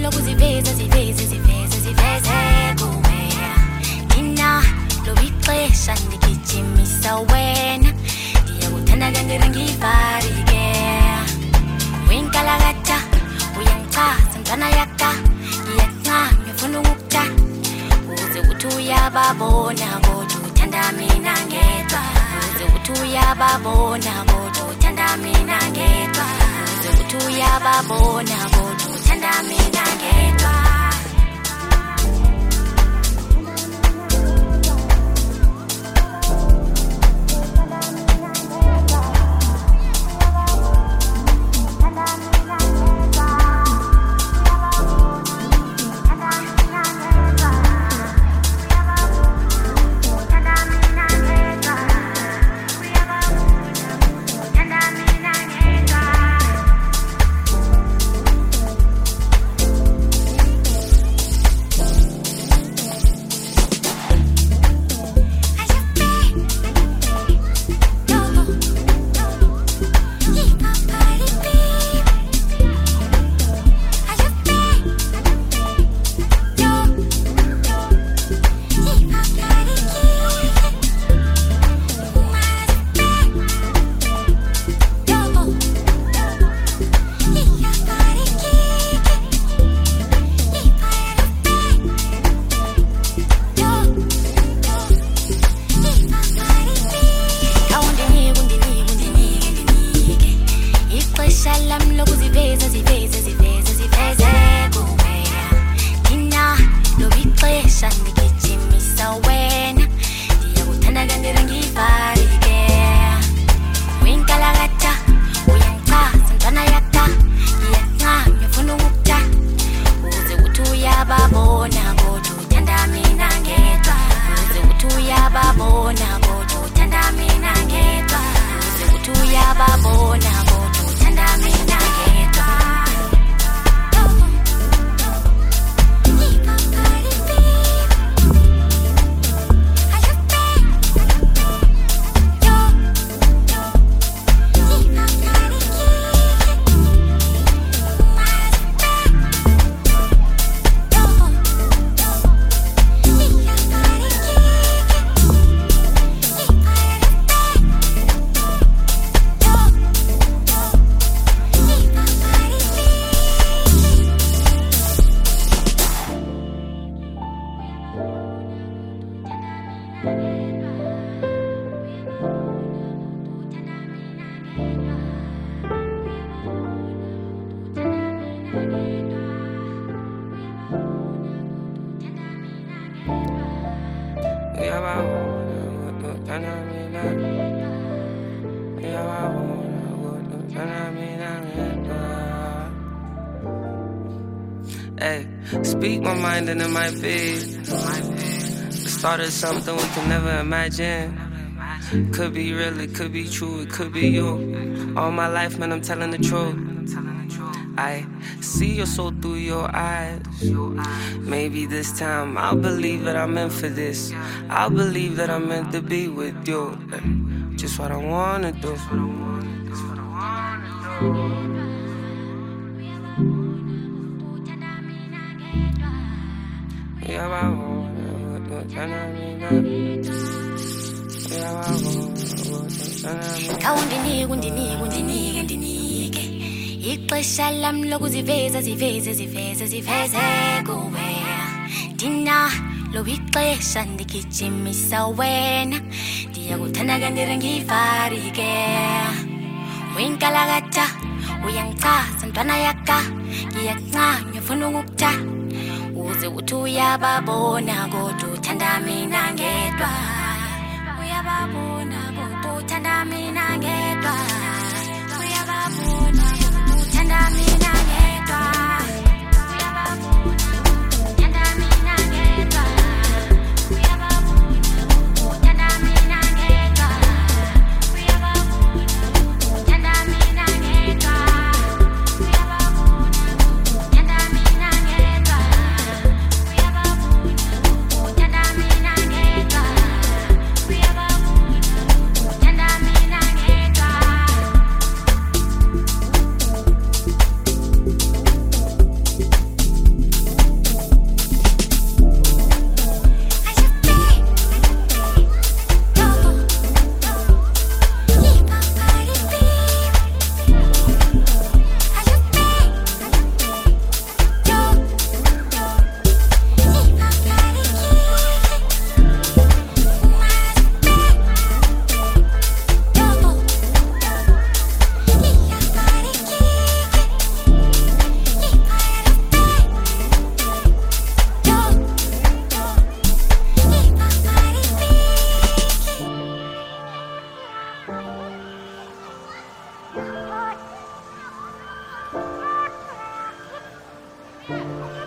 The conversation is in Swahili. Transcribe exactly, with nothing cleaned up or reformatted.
lokuziveza ziveze ziveze ziveze kuwe Nina lobixesha ndigijimisa wena Ndiyakuthanda kangere ngivarike Winkalakatha uyangichaza mntwana yaka Ngiyancama ngifuna ukukutha Uze uthi uyababona kodwa uthanda mina ngedwa Uze uthi uyababona kodwa uthanda mina ngedwa Uze uthi uyababona kodwa uthanda mina ngedwa Hey, speak my mind and it might be the start of something we can never imagine. Could be real, it could be true, it could be you. All my life, man, I'm telling the truth. I see your soul through your eyes. Maybe this time I'll believe that I'm meant for this. I'll believe that I'm meant to be with you. Just what I wanna do. Kawundinike undinike undinike ndinike Ixesha lami lokuziveza ziveze ziveze ziveze kuwe Dina lobixesha ndigijimisa wena Ndiyakuthanda kangere ngivarike Winkalakatha uyangichaza mntwana yaka Ngiyancama ngifuna ukukutha Uze uthi uyababona kodwa uthanda mina ngedwa Uyababona kodwa uthanda mina ngedwa Uyababona kodwa uthanda mina ngedwa Thank you.